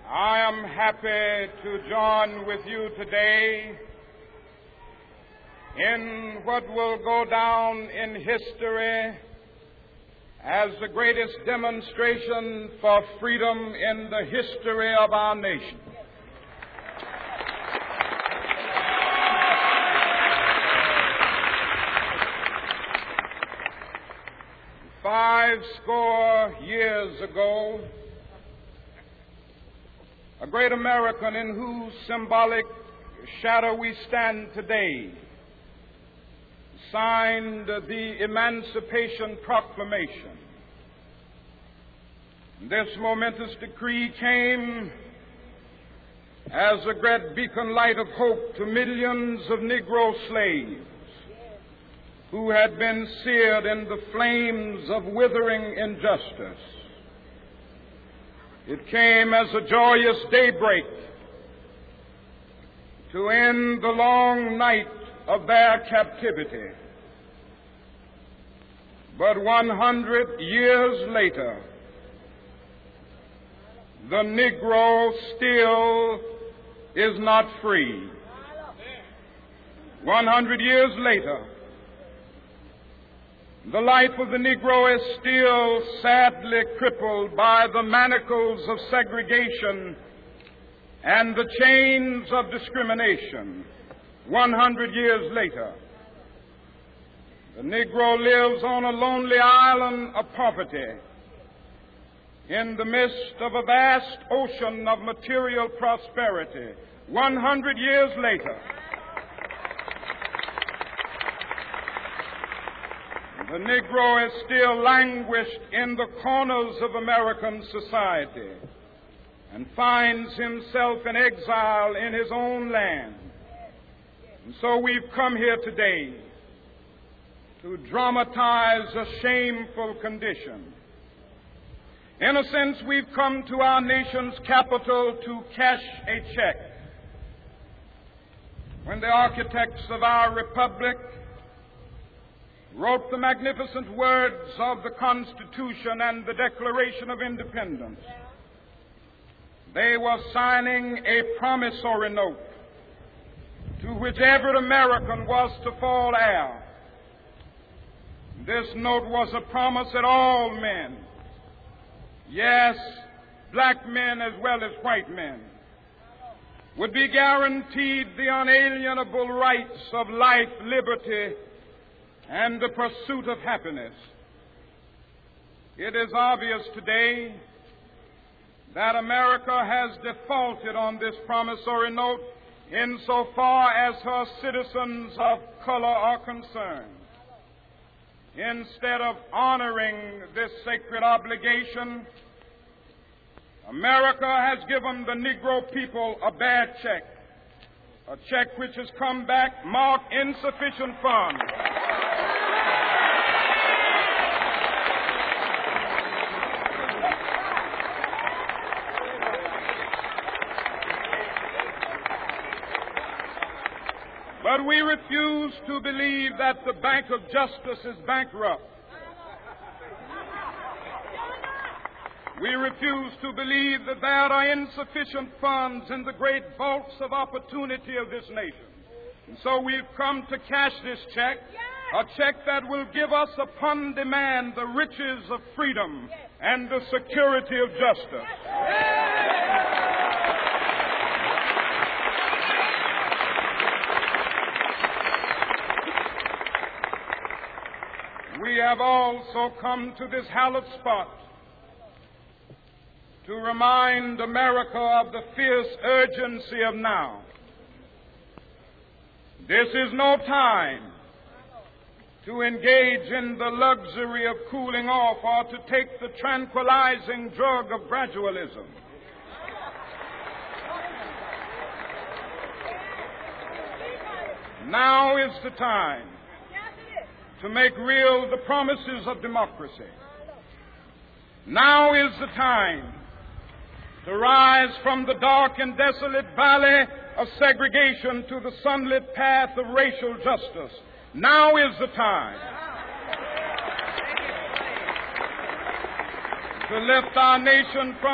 I am happy to join with you today in what will go down in history as the greatest demonstration for freedom in the history of our nation. Five score years ago, a great American in whose symbolic shadow we stand today signed the Emancipation Proclamation. This momentous decree came as a great beacon light of hope to millions of Negro slaves who had been seared in the flames of withering injustice. It came as a joyous daybreak to end the long night of their captivity. But 100 years later, the Negro still is not free. 100 years later, the life of the Negro is still sadly crippled by the manacles of segregation and the chains of discrimination. 100 years later, the Negro lives on a lonely island of poverty in the midst of a vast ocean of material prosperity. 100 years later, the Negro is still languished in the corners of American society and finds himself in exile in his own land. And so we've come here today to dramatize a shameful condition. In a sense, we've come to our nation's capital to cash a check. When the architects of our republic wrote the magnificent words of the Constitution and the Declaration of Independence, they were signing a promissory note to which every American was to fall heir. This note was a promise that all men, yes, black men as well as white men, would be guaranteed the unalienable rights of life, liberty, and the pursuit of happiness. It is obvious today that America has defaulted on this promissory note insofar as her citizens of color are concerned. Instead of honoring this sacred obligation, America has given the Negro people a bad check, a check which has come back marked insufficient funds. But we refuse to believe that the Bank of Justice is bankrupt. We refuse to believe that there are insufficient funds in the great vaults of opportunity of this nation. And so we've come to cash this check, a check that will give us upon demand the riches of freedom and the security of justice. We have also come to this hallowed spot to remind America of the fierce urgency of now. This is no time to engage in the luxury of cooling off or to take the tranquilizing drug of gradualism. Now is the time to make real the promises of democracy. Now is the time to rise from the dark and desolate valley of segregation to the sunlit path of racial justice. Now is the time to lift our nation from